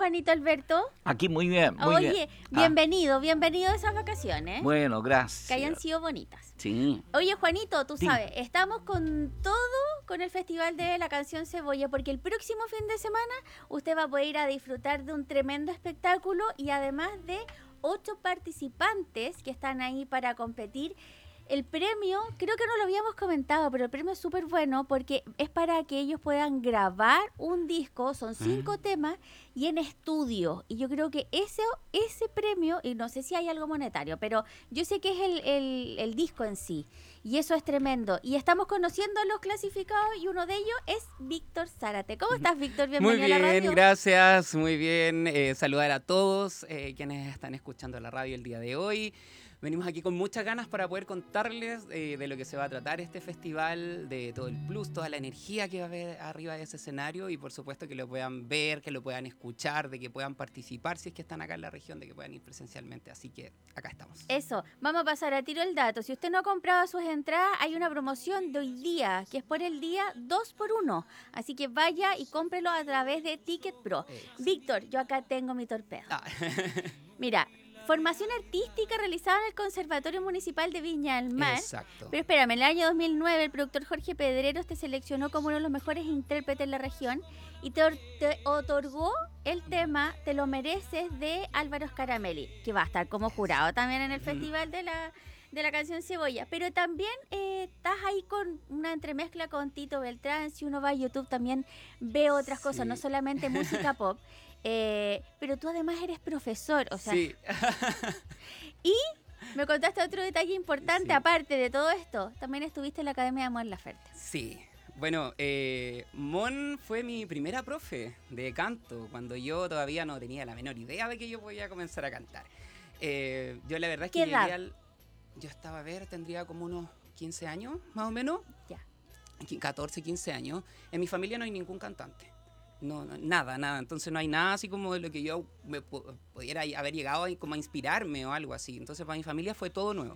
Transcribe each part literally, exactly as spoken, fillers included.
Juanito Alberto? Aquí muy bien, muy Oye, bien. bienvenido, ah. bienvenido a esas vacaciones. Bueno, gracias. Que hayan sido bonitas. Sí. Oye, Juanito, tú Sí. sabes, estamos con todo con el Festival de la Canción Cebolla, porque el próximo fin de semana usted va a poder ir a disfrutar de un tremendo espectáculo y además de ocho participantes que están ahí para competir. El premio, creo que no lo habíamos comentado, pero el premio es súper bueno porque es para que ellos puedan grabar un disco, son cinco uh-huh. temas y en estudio. Y yo creo que ese, ese premio, y no sé si hay algo monetario, pero yo sé que es el, el, el disco en sí. Y eso es tremendo. Y estamos conociendo a los clasificados y uno de ellos es Víctor Zárate. ¿Cómo estás, Víctor? Bienvenido muy bien, a la radio. Gracias, muy bien. Eh, saludar a todos eh, quienes están escuchando la radio el día de hoy. Venimos aquí con muchas ganas para poder contarles eh, de lo que se va a tratar este festival, de todo el plus, toda la energía que va a haber arriba de ese escenario y por supuesto que lo puedan ver, que lo puedan escuchar, de que puedan participar si es que están acá en la región, de que puedan ir presencialmente. Así que acá estamos. Eso, vamos a pasar a tiro el dato. Si usted no ha comprado sus entradas, hay una promoción de hoy día, que es por el día dos por uno. Así que vaya y cómprelo a través de Ticket Pro. Exacto. Víctor, yo acá tengo mi torpedo. Ah. Mira. Formación artística realizada en el Conservatorio Municipal de Viña del Mar. Exacto. Pero espérame, en el año dos mil nueve el productor Jorge Pedreros te seleccionó como uno de los mejores intérpretes en la región y te, te otorgó el tema Te lo mereces de Álvaro Scaramelli, que va a estar como jurado también en el mm. Festival de la, de la Canción Cebolla. Pero también eh, estás ahí con una entremezcla con Tito Beltrán. Si uno va a YouTube también ve otras sí. cosas, no solamente música pop. Eh, pero tú además eres profesor, o sea. Sí. Y me contaste otro detalle importante, sí. aparte de todo esto, también estuviste en la Academia de Mon Laferte. Sí. Bueno, eh, Mon fue mi primera profe de canto, cuando yo todavía no tenía la menor idea de que yo podía comenzar a cantar. Eh, yo la verdad es que ¿Qué edad? Al, yo estaba a ver, tendría como unos quince años, más o menos. Ya. catorce, quince años. En mi familia no hay ningún cantante. No, no, nada, nada. Entonces no hay nada así como de lo que yo me pudiera haber llegado a, como a inspirarme o algo así. Entonces para mi familia fue todo nuevo.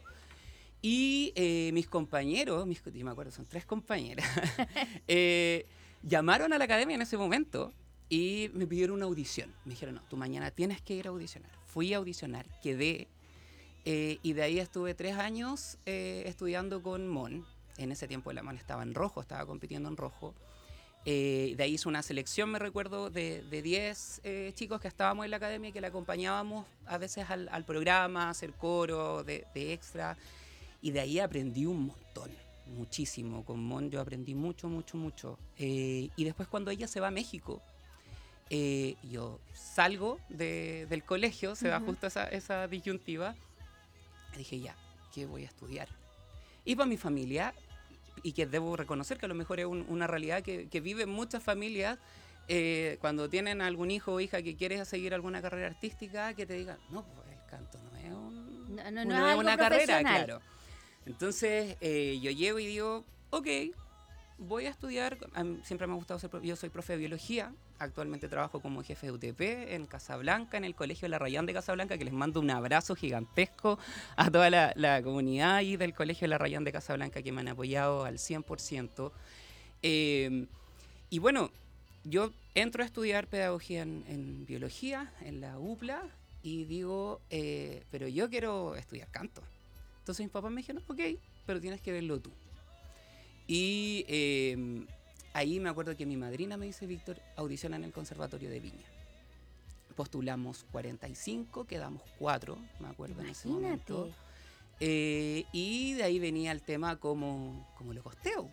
Y eh, mis compañeros, mis, yo me acuerdo, son tres compañeras, eh, llamaron a la academia en ese momento y me pidieron una audición. Me dijeron, no, tú mañana tienes que ir a audicionar. Fui a audicionar, quedé eh, y de ahí estuve tres años eh, estudiando con Mon. En ese tiempo la Mon estaba en rojo, estaba compitiendo en rojo. Eh, de ahí hizo una selección, me recuerdo, de diez eh, chicos que estábamos en la academia y que la acompañábamos a veces al, al programa, a hacer coro, de, de extra. Y de ahí aprendí un montón, muchísimo. Con Mon yo aprendí mucho, mucho, mucho. Eh, y después cuando ella se va a México, eh, yo salgo de, del colegio, se uh-huh. da justo esa, esa disyuntiva. Y dije, ya, ¿qué voy a estudiar? Y para mi familia... y que debo reconocer que a lo mejor es un, una realidad que, que viven muchas familias eh, cuando tienen algún hijo o hija que quiere seguir alguna carrera artística, que te digan, no, pues el canto no es, un, no, no, no no es es una carrera, claro. Entonces eh, yo llego y digo, ok, voy a estudiar, siempre me ha gustado ser, yo soy profe de biología, actualmente trabajo como jefe de U T P en Casablanca, en el Colegio La Rayán de Casablanca, que les mando un abrazo gigantesco a toda la, la comunidad ahí del Colegio La Rayán de Casablanca que me han apoyado al cien por ciento. Eh, y bueno, yo entro a estudiar pedagogía en, en biología, en la U P L A, y digo, eh, pero yo quiero estudiar canto. Entonces mis papás me dijeron, ok, pero tienes que verlo tú. Y eh, ahí me acuerdo que mi madrina me dice, Víctor, audiciona en el Conservatorio de Viña. Postulamos cuarenta y cinco, quedamos cuatro, me acuerdo. Imagínate. En ese momento. Eh, y de ahí venía el tema como, como lo costeo.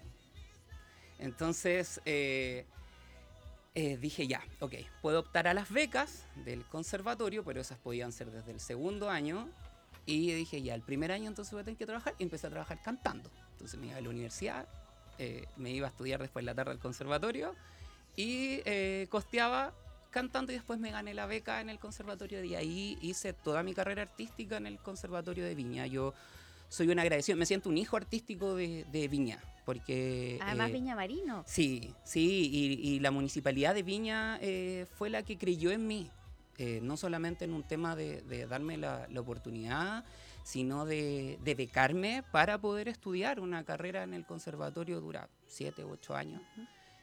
Entonces eh, eh, dije ya, ok, puedo optar a las becas del conservatorio, pero esas podían ser desde el segundo año. Y dije ya, el primer año entonces voy a tener que trabajar y empecé a trabajar cantando. Entonces me iba a la universidad, eh, me iba a estudiar después la tarde al conservatorio y eh, costeaba cantando y después me gané la beca en el conservatorio y ahí hice toda mi carrera artística en el Conservatorio de Viña. Yo soy un agradecido, me siento un hijo artístico de, de Viña, porque... Además eh, Viña Marino. Sí, sí, y, y la municipalidad de Viña eh, fue la que creyó en mí, eh, no solamente en un tema de, de darme la, la oportunidad, sino de, de becarme para poder estudiar una carrera en el conservatorio, dura siete u ocho años. Uh-huh.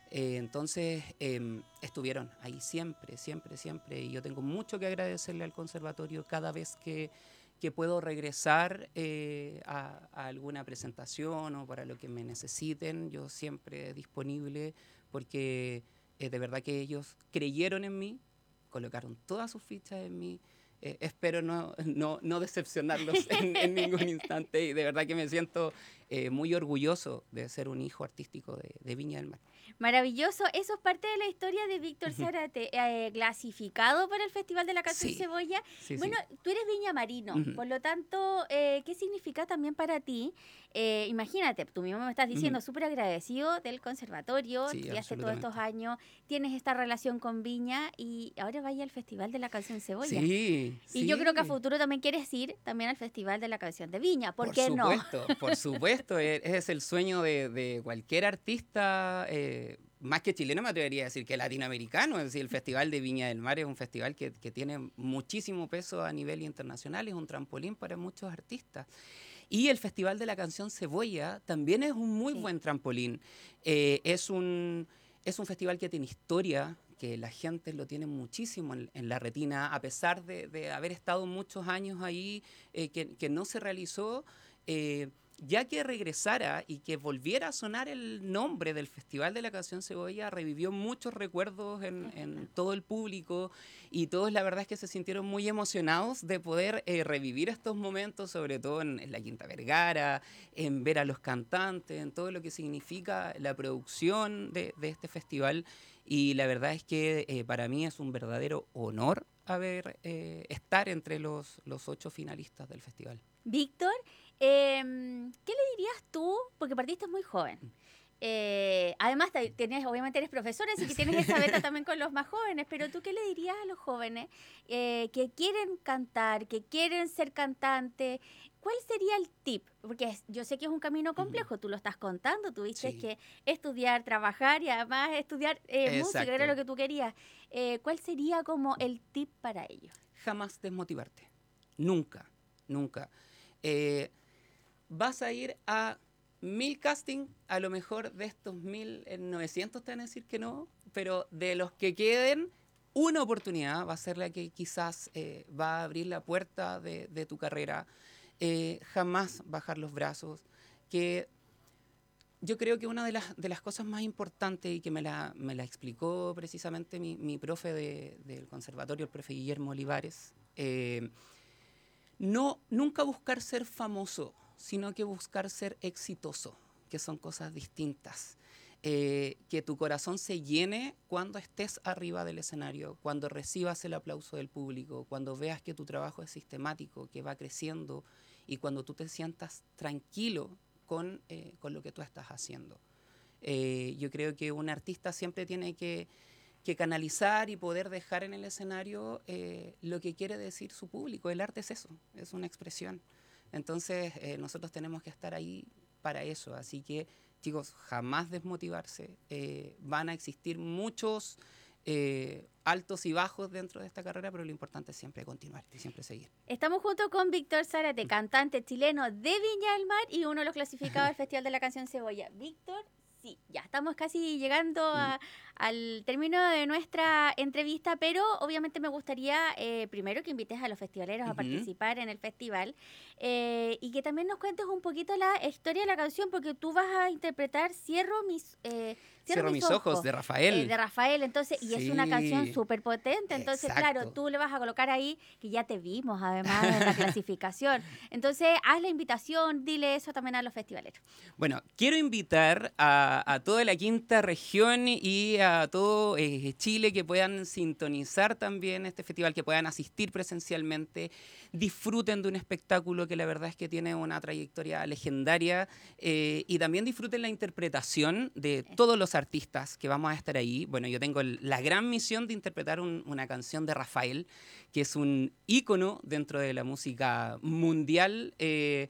Eh, entonces, eh, estuvieron ahí siempre, siempre, siempre. Y yo tengo mucho que agradecerle al conservatorio cada vez que, que puedo regresar eh, a, a alguna presentación o para lo que me necesiten. Yo siempre disponible porque eh, de verdad que ellos creyeron en mí, colocaron todas sus fichas en mí. Eh, espero no, no, no decepcionarlos en, en ningún instante y de verdad que me siento eh, muy orgulloso de ser un hijo artístico de, de Viña del Mar. Maravilloso. Eso es parte de la historia de Víctor Zárate, eh, clasificado para el Festival de la Canción Sí, Cebolla. sí, Bueno, sí. tú eres viñamarino, Ujú. por lo tanto, eh, ¿qué significa también para ti? Eh, imagínate, tú mismo me estás diciendo, Ujú. súper agradecido del conservatorio, Sí, estudiaste todos estos absolutamente. años, tienes esta relación con Viña y ahora vaya al Festival de la Canción Cebolla. Sí, Y yo creo que a sí. futuro también quieres ir también al Festival de la Canción de Viña, ¿por Por qué no? supuesto, por supuesto. e- Es el sueño de, de cualquier artista, eh, más que chileno, me atrevería a decir que latinoamericano. Es decir, el Festival de Viña del Mar es un festival que, que tiene muchísimo peso a nivel internacional, es un trampolín para muchos artistas. Y el Festival de la Canción Cebolla también es un muy Sí. buen trampolín. Eh, es un, es un festival que tiene historia, que la gente lo tiene muchísimo en, en la retina, a pesar de, de haber estado muchos años ahí, eh, que, que no se realizó. eh, ya que regresara y que volviera a sonar el nombre del Festival de la Canción Cebolla, revivió muchos recuerdos en, Es verdad. en todo el público y todos la verdad es que se sintieron muy emocionados de poder eh, revivir estos momentos, sobre todo en, en la Quinta Vergara, en ver a los cantantes, en todo lo que significa la producción de, de este festival. Y la verdad es que eh, para mí es un verdadero honor haber eh, estar entre los, los ocho finalistas del festival. Víctor, em, ¿qué le dirías tú? Porque partiste muy joven. Eh, además, te- tienes, obviamente eres profesor, así que tienes esa beta también con los más jóvenes, pero ¿tú qué le dirías a los jóvenes eh, que quieren cantar, que quieren ser cantantes? ¿Cuál sería el tip? Porque es- yo sé que es un camino Ujú. complejo, tú lo estás contando, tuviste Sí, que estudiar, trabajar y además estudiar eh, música, era lo exacto. que tú querías. Eh, ¿cuál sería como el tip para ellos? Jamás desmotivarte. Nunca, nunca. Eh, vas a ir a mil castings, a lo mejor de estos mil novecientos te van a decir que no, pero de los que queden, una oportunidad va a ser la que quizás eh, va a abrir la puerta de, de tu carrera. Eh, jamás bajar los brazos, que yo creo que una de las, de las cosas más importantes y que me la, me la explicó precisamente mi, mi profe de, del conservatorio, el profe Guillermo Olivares, eh, no, nunca buscar ser famoso, sino que buscar ser exitoso, que son cosas distintas. Eh, que tu corazón se llene cuando estés arriba del escenario, cuando recibas el aplauso del público, cuando veas que tu trabajo es sistemático, que va creciendo y cuando tú te sientas tranquilo con, eh, con lo que tú estás haciendo. Eh, yo creo que un artista siempre tiene que que canalizar y poder dejar en el escenario eh, lo que quiere decir su público. El arte es eso, es una expresión. Entonces, eh, nosotros tenemos que estar ahí para eso. Así que, chicos, jamás desmotivarse. Eh, van a existir muchos eh, altos y bajos dentro de esta carrera, pero lo importante es siempre continuar y siempre seguir. Estamos junto con Víctor Zárate, cantante chileno de Viña del Mar y uno de los clasificados al Festival de la Canción Cebolla. Víctor, sí, ya estamos casi llegando a- al término de nuestra entrevista, pero obviamente me gustaría eh, primero que invites a los festivaleros a Ujú. participar en el festival eh, y que también nos cuentes un poquito la historia de la canción, porque tú vas a interpretar Cierro mis, eh, Cierro Cierro mis mis ojos ojos de eh, Rafael. de Rafael, entonces, y es una canción Sí, súper potente, entonces, claro, exacto. tú le vas a colocar ahí, que ya te vimos además en la clasificación. Entonces, haz la invitación, dile eso también a los festivaleros. Bueno, quiero invitar a, a toda la quinta región y a todo eh, Chile que puedan sintonizar también este festival, que puedan asistir presencialmente, disfruten de un espectáculo que la verdad es que tiene una trayectoria legendaria eh, y también disfruten la interpretación de todos los artistas que vamos a estar ahí. Bueno, yo tengo el- la gran misión de interpretar un- una canción de Rafael, que es un ícono dentro de la música mundial. eh,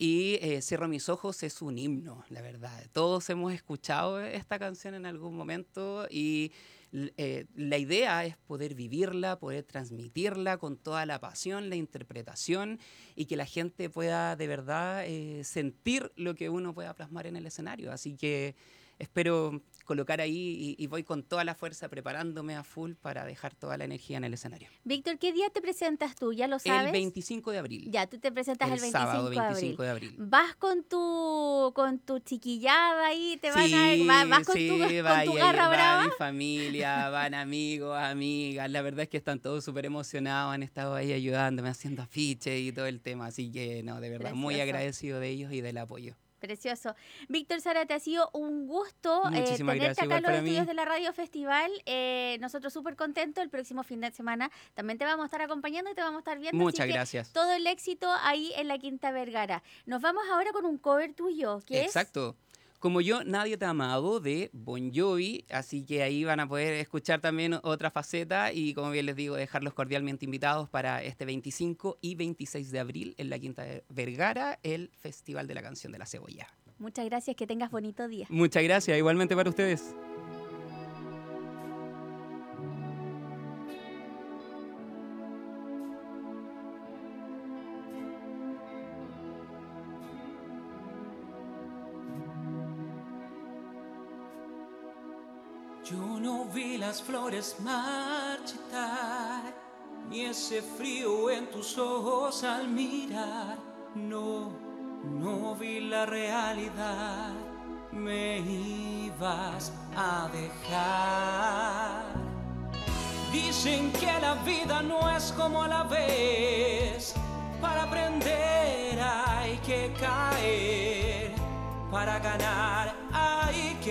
y eh, Cierro mis ojos es un himno, la verdad. Todos hemos escuchado esta canción en algún momento y eh, la idea es poder vivirla, poder transmitirla con toda la pasión, la interpretación y que la gente pueda de verdad eh, sentir lo que uno pueda plasmar en el escenario. Así que espero colocar ahí y, y voy con toda la fuerza preparándome a full para dejar toda la energía en el escenario. Víctor, ¿qué día te presentas tú? ¿Ya lo sabes? El veinticinco de abril. Ya, tú te presentas el, el veinticinco, sábado de, abril. veinticinco de abril. ¿Vas con tu con tu chiquillada ahí? ¿Te sí, van a, vas con sí, tu, va, con tu y- garra va brava? mi familia, van amigos, amigas. La verdad es que están todos súper emocionados, han estado ahí ayudándome, haciendo afiches y todo el tema. Así que, no, de verdad, muy Precioso. agradecido de ellos y del apoyo. Precioso. Víctor Zárate, ha sido un gusto eh, Muchísimas tenerte gracias, acá igual en los para estudios mí. de la Radio Festival. Eh, nosotros súper contentos. El próximo fin de semana también te vamos a estar acompañando y te vamos a estar viendo. Muchas así que gracias. todo el éxito ahí en la Quinta Vergara. Nos vamos ahora con un cover tuyo, que Exacto. Como yo, nadie te ha amado, de Bon Jovi, así que ahí van a poder escuchar también otra faceta y, como bien les digo, dejarlos cordialmente invitados para este veinticinco y veintiséis de abril en la Quinta Vergara, el Festival de la Canción de la Cebolla. es. Muchas gracias, que tengas bonito día. Muchas gracias, igualmente para ustedes. Yo no vi las flores marchitar, ni ese frío en tus ojos al mirar. No, no vi la realidad, me ibas a dejar. Dicen que la vida no es como la ves, para aprender hay que caer, para ganar hay que